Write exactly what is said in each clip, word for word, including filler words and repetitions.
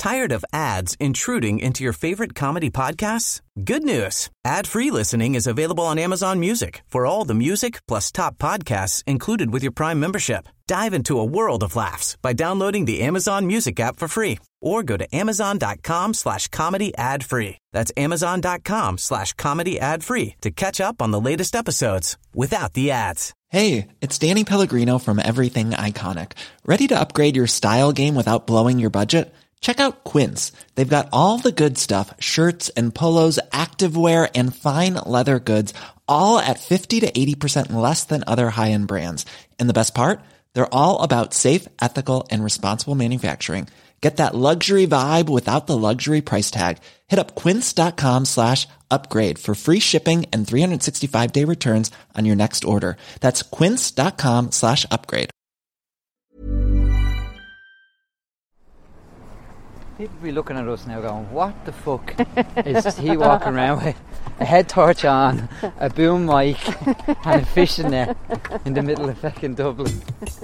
Tired of ads intruding into your favorite comedy podcasts? Good news. Ad-free listening is available on Amazon Music for all the music plus top podcasts included with your Prime membership. Dive into a world of laughs by downloading the Amazon Music app for free or go to amazon.com slash comedy ad free. That's amazon.com slash comedy ad free to catch up on the latest episodes without the ads. Hey, it's Danny Pellegrino from Everything Iconic. Ready to upgrade your style game without blowing your budget? Check out Quince. They've got all the good stuff, shirts and polos, activewear, and fine leather goods, all at fifty to eighty percent less than other high-end brands. And the best part? They're all about safe, ethical, and responsible manufacturing. Get that luxury vibe without the luxury price tag. Hit up quince.com slash upgrade for free shipping and three sixty-five day returns on your next order. That's quince.com slash upgrade. People be looking at us now going, what the fuck is he walking around with a head torch on, a boom mic and a fishing net in the middle of fucking Dublin?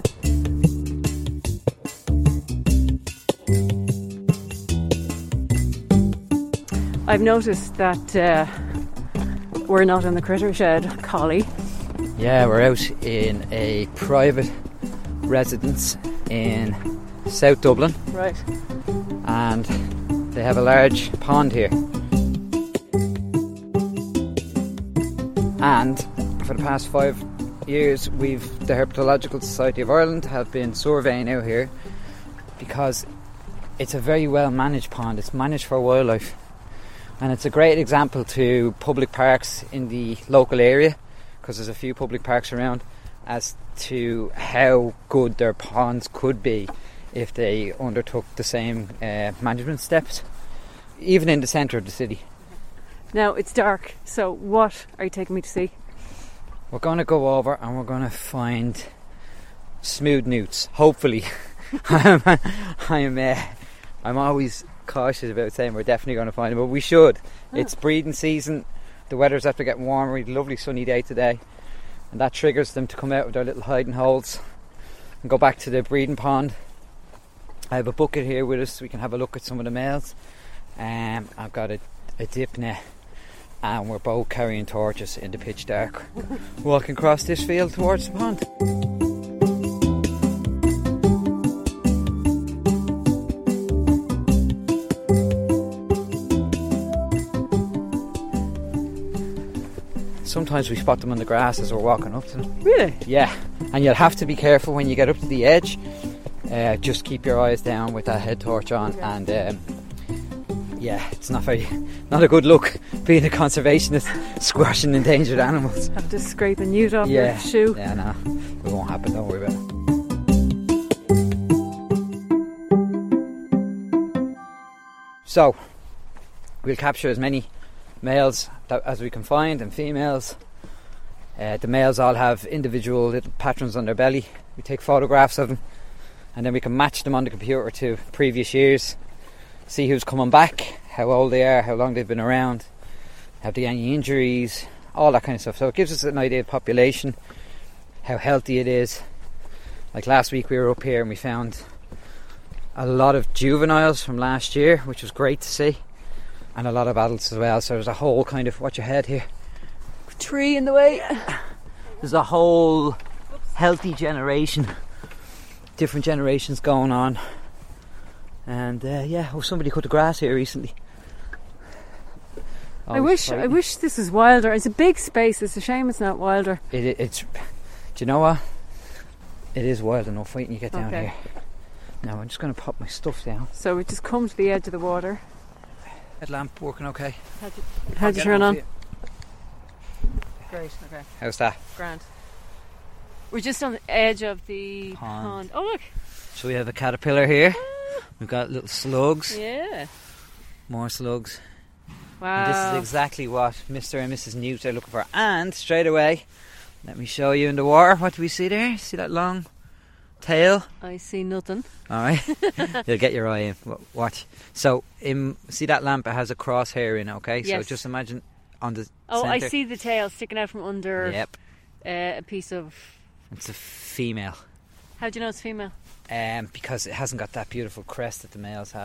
I've noticed that uh, we're not in the critter shed, Collie. Yeah, we're out in a private residence in South Dublin. Right. And they have a large pond here. And for the past five years, we've the Herpetological Society of Ireland have been surveying out here because it's a very well managed pond. It's managed for wildlife. And it's a great example to public parks in the local area, because there's a few public parks around, as to how good their ponds could be if they undertook the same uh, management steps, even in the centre of the city. Now it's dark, so what are you taking me to see? We're going to go over and we're going to find smooth newts, hopefully. I'm, I'm, uh, I'm always cautious about saying we're definitely going to find them, but we should. Oh. It's breeding season, the weather's after getting warmer, we had a lovely sunny day today, and that triggers them to come out of their little hiding holes and go back to the breeding pond. I have a bucket here with us so we can have a look at some of the males. Um, I've got a, a dip net, and we're both carrying torches in the pitch dark, walking across this field towards the pond. Sometimes we spot them on the grass as we're walking up to them. Really? Yeah, and you'll have to be careful when you get up to the edge. Uh, just keep your eyes down with that head torch on, okay. and um, yeah, it's not very, not a good look being a conservationist squashing endangered animals. Have to scrape a newt off yeah. your shoe. Yeah, no, it won't happen. Don't worry about it. So, we'll capture as many males that, as we can find, and females. Uh, the males all have individual little patterns on their belly. We take photographs of them, and then we can match them on the computer to previous years, see who's coming back, how old they are, how long they've been around, have they any injuries, all that kind of stuff. So it gives us an idea of population, how healthy it is. Like last week we were up here and we found a lot of juveniles from last year, which was great to see, and a lot of adults as well. So there's a whole kind of, watch your head here, tree in the way. There's a whole healthy generation, different generations going on. And uh, yeah, oh, somebody cut the grass here recently. Always I wish fighting. I wish this was wilder. It's a big space. It's a shame it's not wilder. It, it, it's. Do you know what? It is wild enough. Wait till you get down okay. here. Now I'm just going to pop my stuff down. So we just come to the edge of the water. Headlamp working okay? How'd you, how'd you turn on? on? Great. Okay. How's that? Grand. We're just on the edge of the pond. pond. Oh look! So we have a caterpillar here. Ah. We've got little slugs. Yeah. More slugs. Wow. And this is exactly what Mister and Missus Newt are looking for. And straight away, let me show you in the water. What do we see there? See that long tail? I see nothing. All right. You'll get your eye in. Watch. So, in, see that lamp? It has a crosshair in it, okay? Yes. So just imagine on the Oh, centre. I see the tail sticking out from under Yep. uh, a piece of... It's a female. How do you know it's female? Um, because it hasn't got that beautiful crest that the males have.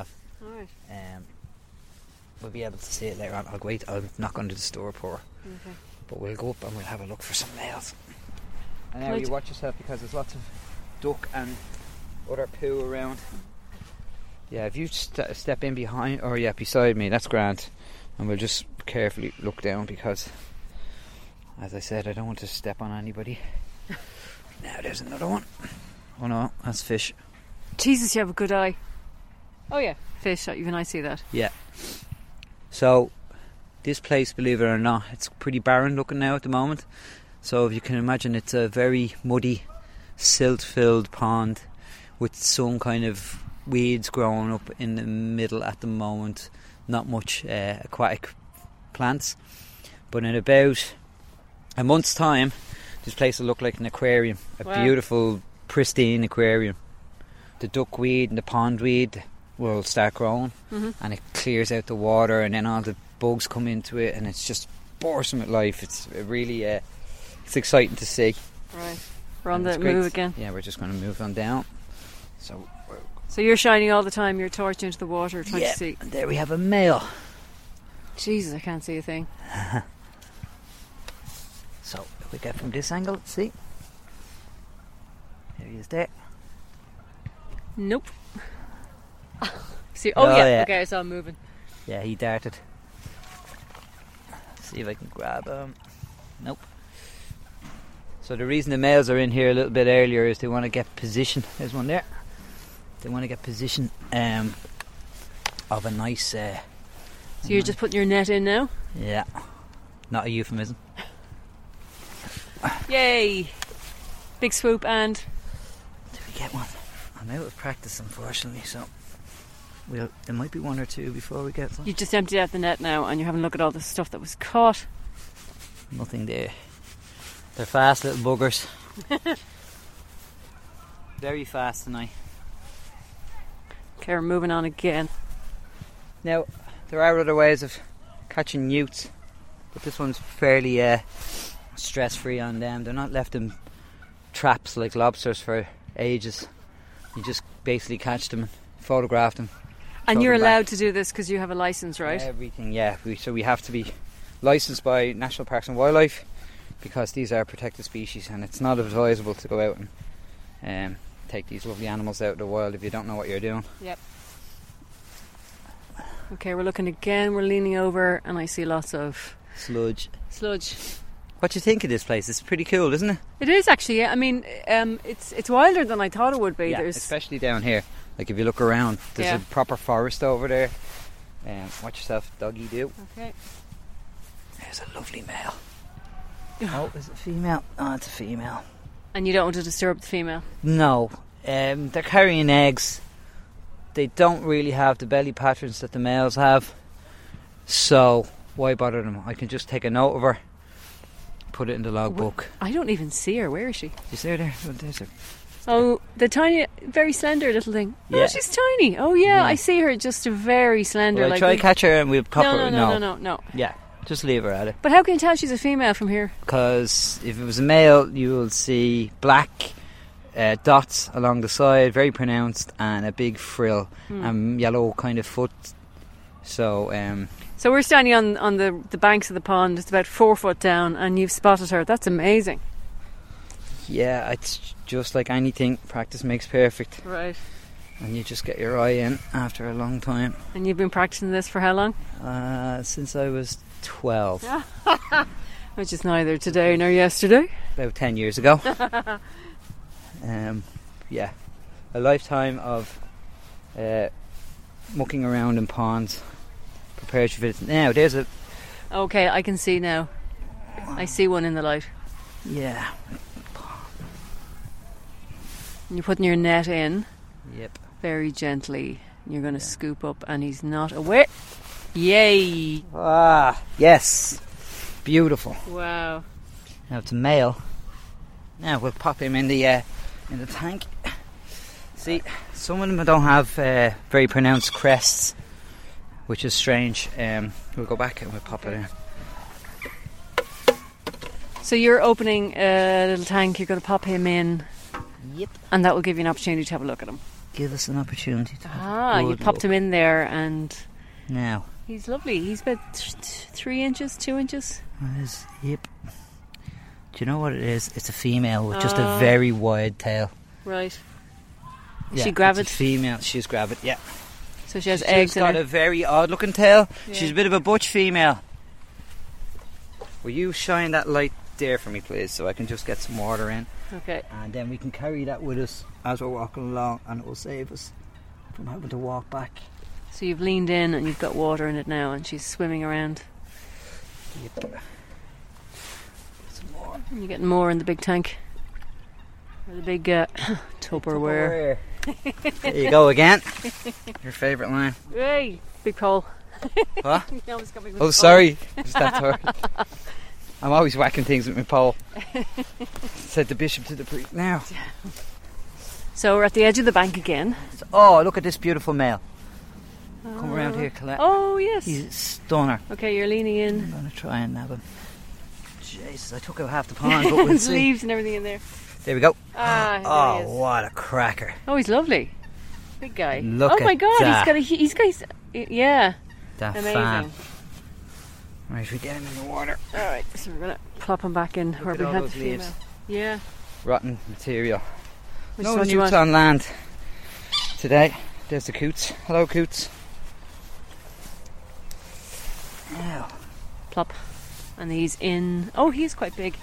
Alright. Um, we'll be able to see it later on. I'll wait. I'll knock under the store pour. Okay. But we'll go up and we'll have a look for some males. And now Can I you t- watch yourself because there's lots of duck and other poo around. Yeah, if you st- step in behind, or yeah, beside me, that's grand. And we'll just carefully look down because, as I said, I don't want to step on anybody. Now there's another one. Oh no, that's fish. Jesus, you have a good eye. Oh yeah, fish. Even I see that. Yeah. So, this place, believe it or not, it's pretty barren looking now at the moment. So if you can imagine, it's a very muddy, silt-filled pond with some kind of weeds growing up in the middle at the moment. Not much uh, aquatic plants. But in about a month's time, this place will look like an aquarium. A Wow. beautiful, pristine aquarium. The duckweed and the pondweed will start growing, Mm-hmm. and it clears out the water, and then all the bugs come into it, and it's just bursting with life. It's really, uh, it's exciting to see. Right. We're on And the it's great. move again. Yeah, we're just going to move on down. So, we're- So you're shining all the time. Your torch into the water, trying yeah, to see. and there we have a male. Jesus, I can't see a thing. So, if we get from this angle, see? There he is there. Nope. See? Oh, Oh, yeah. yeah. Okay, I saw him moving. Yeah, he darted. See if I can grab him. Nope. So the reason the males are in here a little bit earlier is they want to get position. There's one there. They want to get position um, of a nice... Uh, So you're just putting your net in now? yeah. Not a euphemism. Yay! Big swoop and Did we get one? I'm out of practice, unfortunately, so... We'll, there might be one or two before we get some. you just emptied out the net now and you're having a look at all the stuff that was caught. Nothing there. They're fast little buggers. Very fast tonight. Okay, we're moving on again. Now, there are other ways of catching newts, but this one's fairly uh, stress-free on them. They're not left in traps like lobsters for ages. You just basically catch them and photograph them. And throw you're them back. allowed to do this because you have a license, right? Everything, yeah. We, so we have to be licensed by National Parks and Wildlife because these are protected species, and it's not advisable to go out and um, take these lovely animals out of the wild if you don't know what you're doing. Yep. Okay, we're looking again. We're leaning over and I see lots of Sludge. sludge. What do you think of this place? It's pretty cool, isn't it? It is actually, yeah. I mean, um, it's it's wilder than I thought it would be. Yeah, There's especially down here. Like if you look around, there's Yeah. a proper forest over there. Um, watch yourself, doggy do. Okay. There's a lovely male. Oh, is it female? Oh, it's a female. And you don't want to disturb the female. No, um, they're carrying eggs. They don't really have the belly patterns that the males have. So why bother them? I can just take a note of her, put it in the logbook. I don't even see her. Where is she? You see her there? Oh, there's her. Oh, the tiny, very slender little thing. Oh, Yeah. she's tiny. Oh, yeah, Yeah. I see her. Just a very slender. Will I like try we- to catch her and we'll pop no, her? no, no, no, no, no. Yeah, just leave her at it. But how can you tell she's a female from here? Because if it was a male, you will see black uh, dots along the side, very pronounced, and a big frill Hmm. and yellow kind of foot. So, um, So we're standing on, on the, the banks of the pond. It's about four foot down, and you've spotted her. That's amazing. yeah, it's just like anything. Practice makes perfect, Right. and you just get your eye in after a long time. And you've been practicing this for how long? Uh, since I was twelve, Which is neither today nor yesterday. about ten years ago. um, yeah, a lifetime of uh, mucking around in ponds. Prepares you for it. Now, there's a Okay, I can see now. I see one in the light. yeah. And you're putting your net in Yep. very gently. You're going to scoop up, and he's not aware. Yay! Ah, yes. Beautiful. Wow. Now it's a male. Now we'll pop him in the uh, in the tank. See, some of them don't have uh, very pronounced crests, which is strange. Um, we'll go back and we'll pop it in. So you're opening a little tank. You're going to pop him in, Yep. and that will give you an opportunity to have a look at him. give us an opportunity to Ah, you good popped look. him in there, and Now, he's lovely. He's about th- th- three inches, two inches. what is, yep. Do you know what it is? It's a female with just Oh. a very wide tail. Right. Is Yeah, she gravid? It's a female. She's gravid, yeah. So she has She's eggs in got her. a very odd looking tail. Yeah. She's a bit of a butch female. Will you shine that light there for me, please, so I can just get some water in? Okay. And then we can carry that with us as we're walking along, and it will save us from having to walk back. So you've leaned in and you've got water in it now, and she's swimming around. Yep. Some more. And you're getting more in the big tank. Or the big uh, Tupperware. There you go again. Your favourite line. Hey, big pole. What? You almost got me with Oh, the sorry. Just that hard. I'm always whacking things with my pole. Said the bishop to the priest. Now. pole. So we're at the edge of the bank again. Oh, look at this beautiful male. Come around here, Colette. Oh, yes. He's a stunner. Okay, you're leaning I'm in. going to try and nab him. Jesus, I took out half the pond, but we'll His see. leaves and everything in there. There we go. Ah, there he Oh, is. what a cracker. Oh, he's lovely. Big guy. Look oh my at god, that. he's got a he's got his, yeah. That Amazing. fan. Right, we get him in the water. Alright, so we're gonna plop him back in where at we all had the those leaves. female. Yeah. Rotten material. Which no one do you newts want? on land today. There's the coots. Hello, coots. Now, Plop. And he's in oh he's quite big.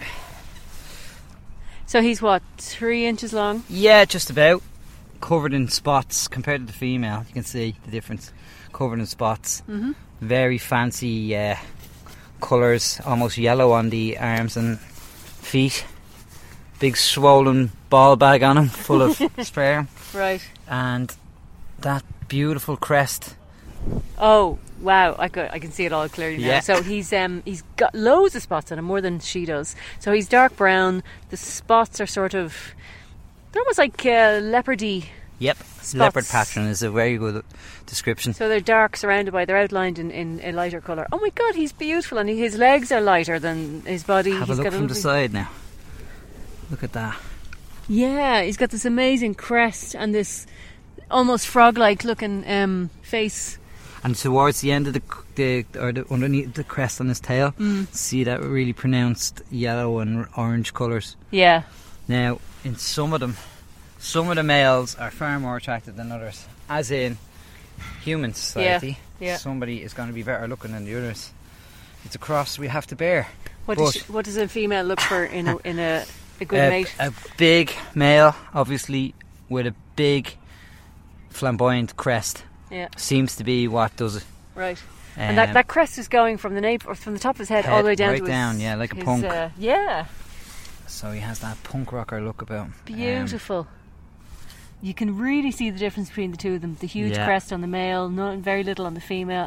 So he's what, three inches long? yeah, just about. Covered in spots compared to the female. You can see the difference. Covered in spots. Mm-hmm. Very fancy uh, colours. Almost yellow on the arms and feet. Big swollen ball bag on him, full of sperm. Right. And that beautiful crest. Oh wow, I could I can see it all clearly now. Yeah. So he's um he's got loads of spots on him, more than she does. So he's dark brown. The spots are sort of they're almost like uh, leopardy. Yep, Spots. leopard pattern is a very good description. So they're dark, surrounded by they're outlined in, in a lighter colour. Oh my god, he's beautiful, and he, his legs are lighter than his body. Have he's a look got from the lovely- side now. Look at that. Yeah, he's got this amazing crest and this almost frog-like looking um, face. And towards the end of the, the or the, underneath the crest on his tail, Mm. see that really pronounced yellow and orange colours. Yeah. Now, in some of them, some of the males are far more attractive than others. As in human society, yeah. somebody is going to be better looking than the others. It's a cross we have to bear. What But- does she, what does a female look for in a in a, a good a, mate? a big male, obviously, with a big flamboyant crest, Yeah, seems to be what does it. right. And that, Um, that crest is going from the nape or from the top of his head, all Head the way down right to his, down, yeah, like a his, punk. Uh, yeah, So he has that punk rocker look about him. Um, beautiful. You can really see the difference between the two of them. The huge Yeah. crest on the male, not very little on the female.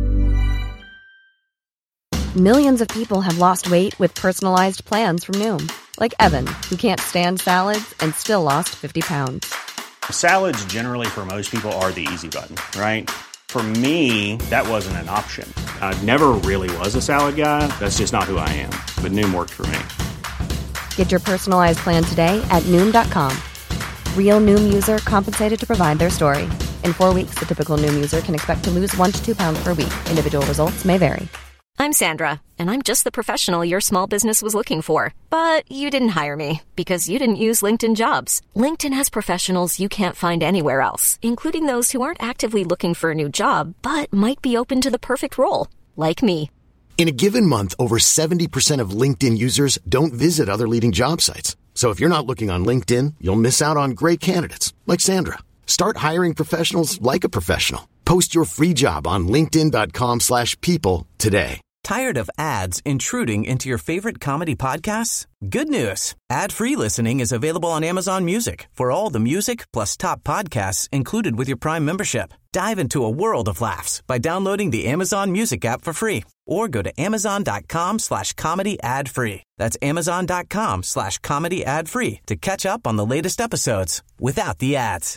Millions of people have lost weight with personalized plans from Noom. Like Evan, who can't stand salads and still lost fifty pounds. Salads generally for most people are the easy button, right? For me, that wasn't an option. I never really was a salad guy. That's just not who I am. But Noom worked for me. Get your personalized plan today at Noom dot com. Real Noom user compensated to provide their story. In four weeks, the typical Noom user can expect to lose one to two pounds per week. Individual results may vary. I'm Sandra, and I'm just the professional your small business was looking for. But you didn't hire me because you didn't use LinkedIn Jobs. LinkedIn has professionals you can't find anywhere else, including those who aren't actively looking for a new job, but might be open to the perfect role, like me. In a given month, over seventy percent of LinkedIn users don't visit other leading job sites. So if you're not looking on LinkedIn, you'll miss out on great candidates like Sandra. Start hiring professionals like a professional. Post your free job on linkedin dot com slash people today. Tired of ads intruding into your favorite comedy podcasts? Good news. Ad-free listening is available on Amazon Music for all the music plus top podcasts included with your Prime membership. Dive into a world of laughs by downloading the Amazon Music app for free or go to amazon.com slash comedy ad free. That's amazon.com slash comedy ad free to catch up on the latest episodes without the ads.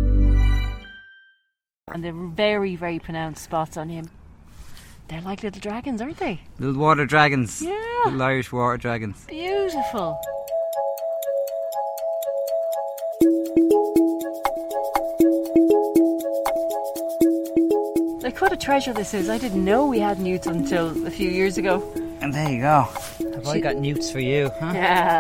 And the very, very pronounced spots on him. They're like little dragons, aren't they? Little water dragons. Yeah. Little Irish water dragons. Beautiful. like what a treasure this is. I didn't know we had newts until a few years ago. And there you go. Have She- I got newts for you, huh? Yeah.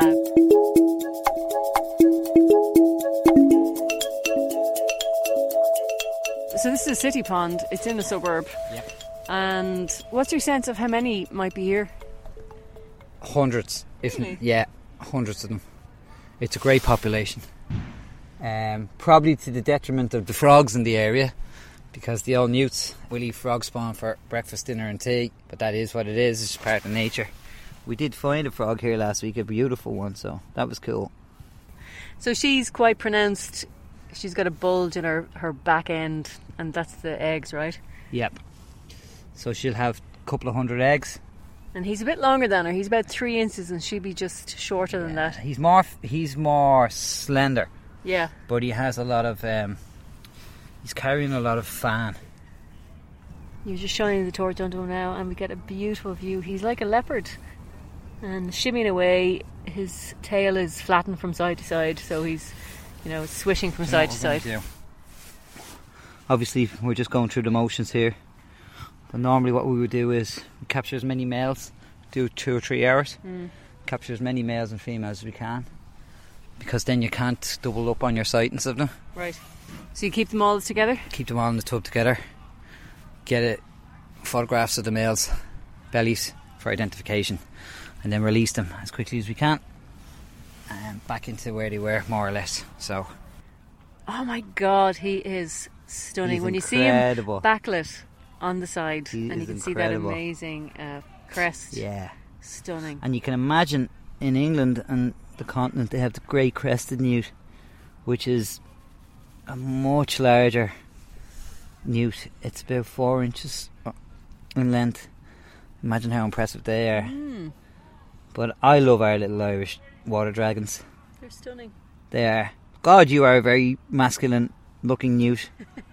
So this is a city pond. It's in a suburb. Yep. And what's your sense of how many might be here? Hundreds, if Really? yeah, hundreds of them. It's a great population. Um, probably to the detriment of the frogs in the area, because the old newts will eat frog spawn for breakfast, dinner and tea. But that is what it is. It's just part of nature. We did find a frog here last week, a beautiful one, so that was cool. So she's quite pronounced. She's got a bulge in her, her back end, and that's the eggs, right? Yep. So she'll have a couple of hundred eggs. And he's a bit longer than her. He's about three inches, and she'd be just shorter than that. He's more he's more slender, Yeah. but he has a lot of um, he's carrying a lot of fan. You're just shining the torch onto him now, and we get a beautiful view. He's like a leopard, and shimmying away. His tail is flattened from side to side, so he's, you know, swishing from side to side. Obviously, we're just going through the motions here. But normally, what we would do is we capture as many males, do two or three hours, Mm. capture as many males and females as we can, because then you can't double up on your sightings of them. Right. So you keep them all together? Keep them all in the tub together. Get it, photographs of the males' bellies for identification, and then release them as quickly as we can, and back into where they were, more or less. So, Oh my God, he is stunning. He's when you incredible. see him backlit on the side, He and you is can see incredible. that amazing uh, crest. yeah. Stunning. And you can imagine in England and the continent they have the grey crested newt, which is a much larger newt. It's about four inches in length. Imagine how impressive they are. Mm, But I love our little Irish water dragons. they're stunning. They are. God, you are a very masculine looking newt.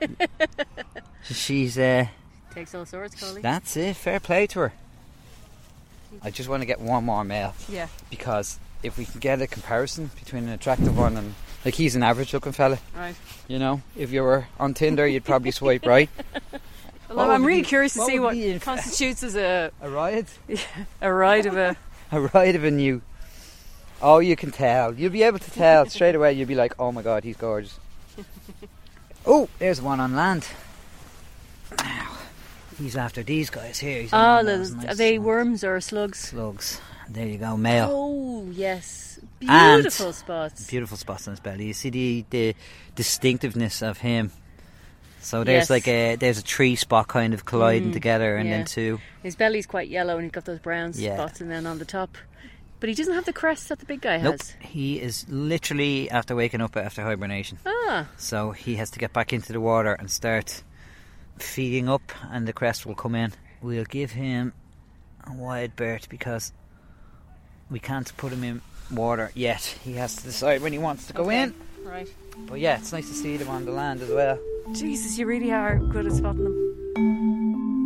She's uh Takes all sorts, Coley. that's it, fair play to her. I just want to get one more male, Yeah. because if we can get a comparison between an attractive one and, like, he's an average looking fella, Right. you know, if you were on Tinder you'd probably swipe right. Well, What I'm would really be- curious to what see would what be in- constitutes as a A ride? a ride of a. A ride of a new. Oh, you can tell. You'll be able to tell straight away. You'll be like, oh my God, he's gorgeous. Oh, there's one on land. Now, he's after these guys here. He's Oh, on the, those nice are they ones. worms or slugs? Slugs. There you go, male. Oh, yes. And Beautiful spots. Beautiful spots on his belly. You see the, the distinctiveness of him. So there's Yes. like a there's a tree spot kind of colliding Mm, together, and yeah. then two. His belly's quite yellow, and he's got those brown Yeah. spots, and then on the top. But he doesn't have the crest that the big guy Nope. has. He is literally after waking up after hibernation. Ah, So he has to get back into the water and start feeding up, and the crest will come in. We'll give him a wide berth because we can't put him in water yet. He has to decide when he wants to go okay. in. Right. But yeah, it's nice to see them on the land as well. Jesus, you really are good at spotting them.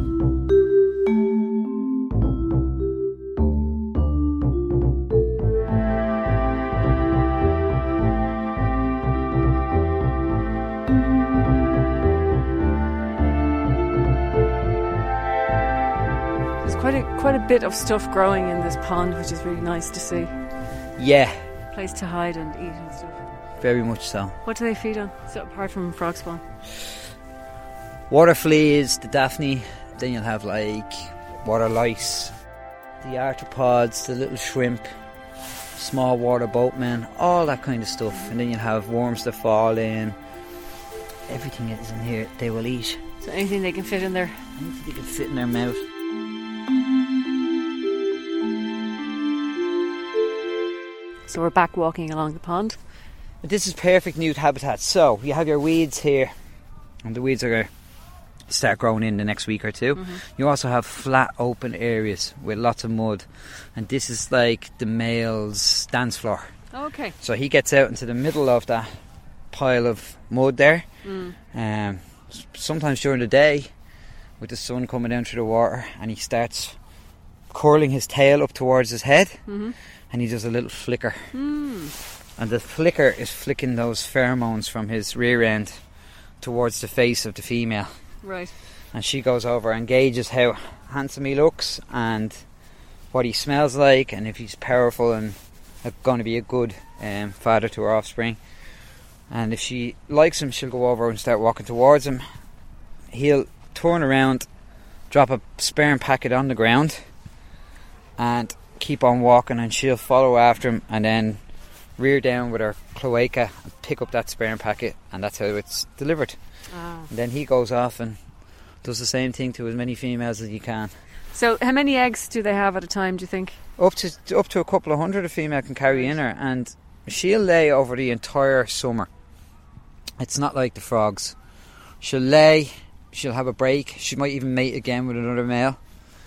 There's quite a quite a bit of stuff growing in this pond, which is really nice to see. Yeah, Place to hide and eat and stuff. very much so. What do they feed on? So apart from frog spawn. Water fleas, the Daphne, then you'll have like water lice, the arthropods, the little shrimp, small water boatmen, all that kind of stuff. And then you'll have worms that fall in. Everything that is in here they will eat. So anything they can fit in there. Anything they can fit in their mouth. So we're back walking along the pond. This is perfect newt habitat. So you have your weeds here, and the weeds are going to start growing in the next week or two. Mm-hmm. You also have flat open areas with lots of mud, and this is like the male's dance floor. Okay. So he gets out into the middle of that pile of mud there. Mm. Um, s- sometimes during the day, with the sun coming down through the water, and he starts curling his tail up towards his head, Mm-hmm. and he does a little flicker. Mm. And the flicker is flicking those pheromones from his rear end towards the face of the female. Right. and she goes over and gauges how handsome he looks and what he smells like, and if he's powerful and going to be a good um, father to her offspring. And if she likes him, she'll go over and start walking towards him. He'll turn around, drop a sperm packet on the ground, and keep on walking, and she'll follow after him and then rear down with her cloaca and pick up that sperm packet, and that's how it's delivered. Ah. And then he goes off and does the same thing to as many females as he can. So how many eggs do they have at a time, do you think? Up to up to a couple of hundred a female can carry in her, and she'll lay over the entire summer. It's not like the frogs. She'll lay, she'll have a break, she might even mate again with another male.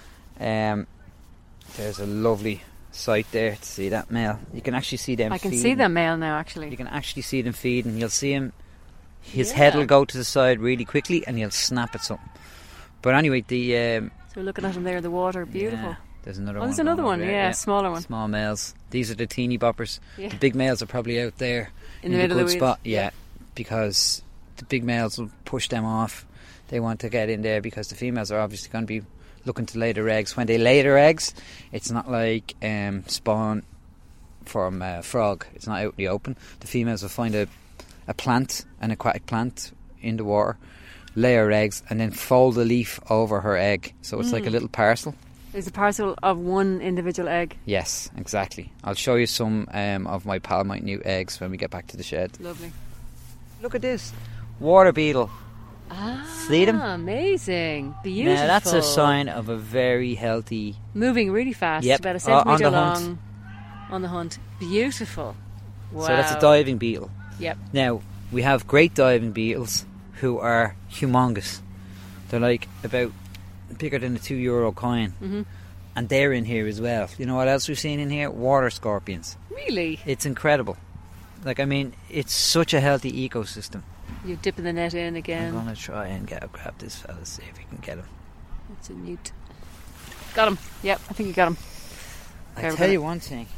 Um, there's a lovely sight there to see that male. You can actually see them I can feeding. see them male now, actually. You can actually see them feeding. You'll see him, his Yeah. head will go to the side really quickly and he'll snap at something. But anyway, the... Um, So we're looking at them there in the water, beautiful. yeah, there's another Oh, one. there's another going one, over there, yeah, smaller one. Small males. These are the teeny boppers. Yeah. The big males are probably out there In the middle good of the weeds. spot. Yeah, because the big males will push them off. They want to get in there because the females are obviously going to be looking to lay their eggs. When they lay their eggs, it's not like um, spawn from a frog. It's not out in the open. The females will find a, a plant, an aquatic plant in the water, lay her eggs, and then fold the leaf over her egg. So it's Mm. like a little parcel. It's a parcel of one individual egg. Yes, exactly. I'll show you some um, of my Palmite new eggs when we get back to the shed. Lovely. Look at this. Water beetle. Ah, See them? amazing. Beautiful. Now that's a sign of a very healthy... Moving really fast, Yep, about a uh, centimetre on the long. hunt. On the hunt. Beautiful. Wow. So that's a diving beetle. Yep. Now, we have great diving beetles who are humongous. They're like about bigger than a two euro coin. Mm-hmm. And they're in here as well. You know what else we've seen in here? Water scorpions. Really? It's incredible. Like, I mean, it's such a healthy ecosystem. You're dipping the net in I'm again. going to try and get grab this fella, see if we can get him. It's a newt. Got him. Yep, I think you got him. I Okay, we're tell gonna- you one thing.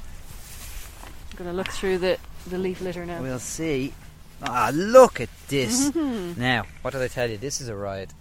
I'm going to look through the, the leaf litter now. We'll see. Ah, look at this. Now, what did I tell you? This is a ride.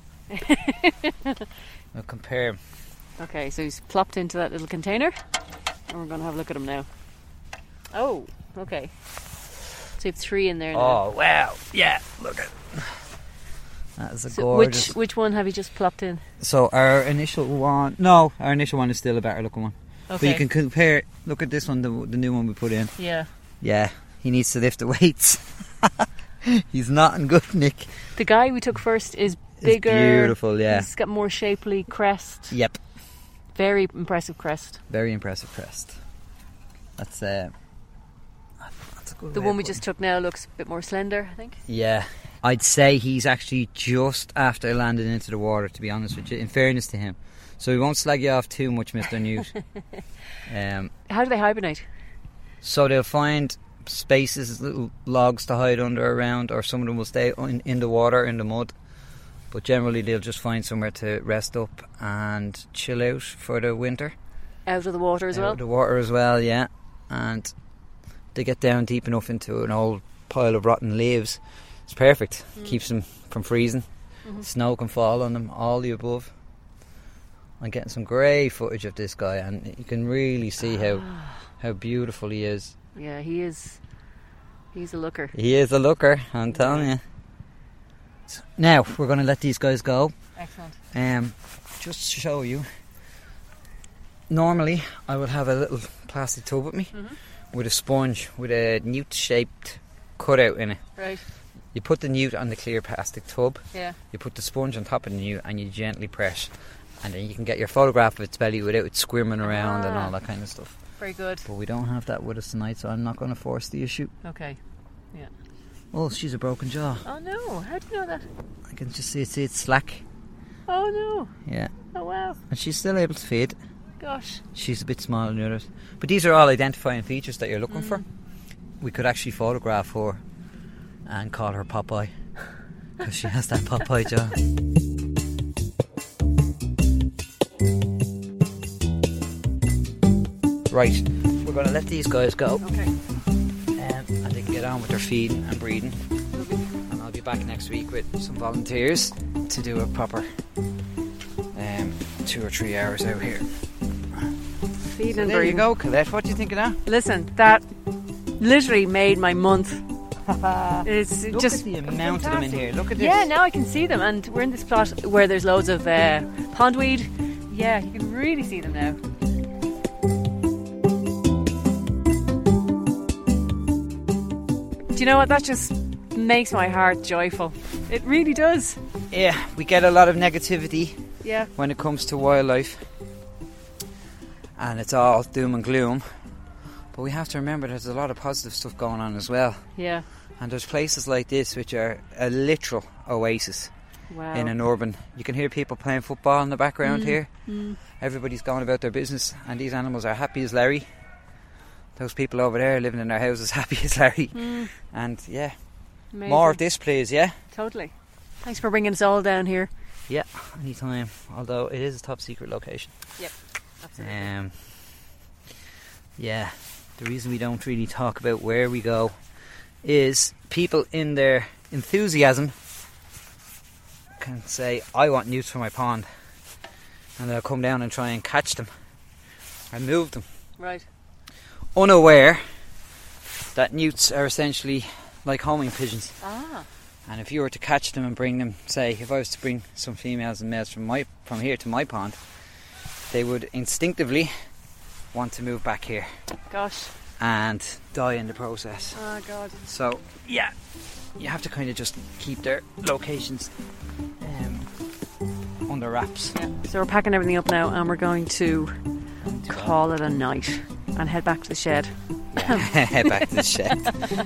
We'll compare him. Okay, so he's plopped into that little container, and we're going to have a look at him now. Oh, okay. So you have three in there now. Oh, wow. Yeah, look at that is a So gorgeous. which which one have you just plopped in? So our initial one, no, our initial one is still a better looking one. But Okay. you can compare. Look at this one, the, the new one we put in. Yeah. Yeah, he needs to lift the weights. He's not in good nick. The guy we took first is It's bigger. beautiful, yeah. He's got more shapely crest. Yep, Very impressive crest. very impressive crest. That's uh, that's a good. The way one of we putting just took now looks a bit more slender, I think. Yeah, I'd say he's actually just after landing into the water, to be honest with you, in fairness to him. So we won't slag you off too much, Mister Newt. um, How do they hibernate? so they'll find spaces, little logs to hide under around, or some of them will stay in, in the water, in the mud. But generally they'll just find somewhere to rest up and chill out for the winter. Out of the water as Out well? of the water as well, yeah. And they get down deep enough into an old pile of rotten leaves. It's perfect. Mm. Keeps them from freezing. Mhm. Snow can fall on them, all the above. I'm getting some great footage of this guy, and you can really see how how beautiful he is. Yeah, he is. He's a looker. He is a looker, I'm telling you. So now we're going to let these guys go. Excellent. Um, just to show you. Normally, I would have a little plastic tub with me Mhm. with a sponge with a newt-shaped cutout in it. Right. You put the newt on the clear plastic tub. Yeah. You put the sponge on top of the newt, and you gently press, and then you can get your photograph of its belly without it squirming around and Ah. all that kind of stuff. Very good. But we don't have that with us tonight, so I'm not going to force the issue. Okay. Yeah. Oh, she's a broken jaw. Oh no! How do you know that? I can just see, see it's slack. Oh no! Yeah. Oh wow! And she's still able to feed. Gosh. She's a bit smaller than the others. But these are all identifying features that you're looking Mm. for. We could actually photograph her and call her Popeye, because she has that Popeye jaw. Right, we're going to let these guys go. Okay. Um, and they can get on with their feeding and breeding. And I'll be back next week with some volunteers to do a proper two or three hours out here. Feeding So and there you breathing. go, Colette. What do you think of that? Listen, that literally made my month. It's Look just at the amount of them in here. Look at this. Yeah, now I can see them, and we're in this plot where there's loads of uh, pondweed. Yeah, you can really see them now. Do you know what? That just makes my heart joyful. It really does. Yeah, we get a lot of negativity Yeah. when it comes to wildlife, and it's all doom and gloom. But we have to remember there's a lot of positive stuff going on as well. Yeah. And there's places like this which are a literal oasis Wow. in an urban. You can hear people playing football in the background Mm, here. mm. Everybody's going about their business, and these animals are happy as Larry. Those people over there living in their houses happy as Larry. Mm. And yeah, Amazing. more of this please, yeah? Totally. Thanks for bringing us all down here. Yeah, anytime. Although it is a top secret location. Yep. Absolutely. Um, yeah, the reason we don't really talk about where we go is people in their enthusiasm can say, I want newts for my pond, and they'll come down and try and catch them and move them, Right. unaware that newts are essentially like homing pigeons. Ah. And if you were to catch them and bring them, say if I was to bring some females and males from my from here to my pond, they would instinctively want to move back here Gosh. and die in the process. Oh God. So yeah, you have to kind of just keep their locations um, under wraps. Yeah. So we're packing everything up now, and we're going to call it a night and head back to the shed. Yeah, head back to the shed.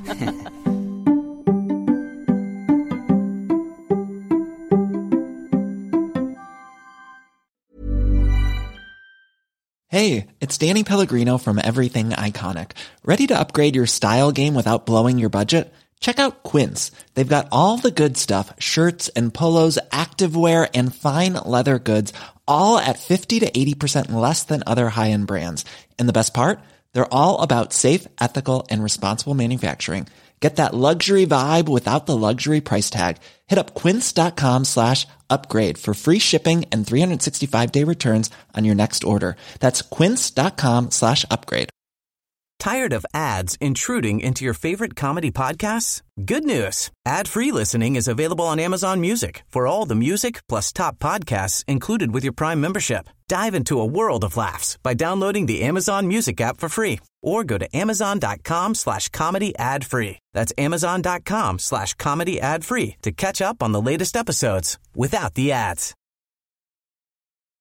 Hey, it's Danny Pellegrino from Everything Iconic. Ready to upgrade your style game without blowing your budget? Check out Quince. They've got all the good stuff, shirts and polos, activewear, and fine leather goods, all at fifty to eighty percent less than other high-end brands. And the best part? They're all about safe, ethical, and responsible manufacturing. Get that luxury vibe without the luxury price tag. Hit up quince.com slash upgrade for free shipping and three sixty-five day returns on your next order. That's quince.com slash upgrade. Tired of ads intruding into your favorite comedy podcasts? Good news. Ad-free listening is available on Amazon Music for all the music plus top podcasts included with your Prime membership. Dive into a world of laughs by downloading the Amazon Music app for free or go to amazon.com slash comedy ad free. That's amazon.com slash comedy ad free to catch up on the latest episodes without the ads.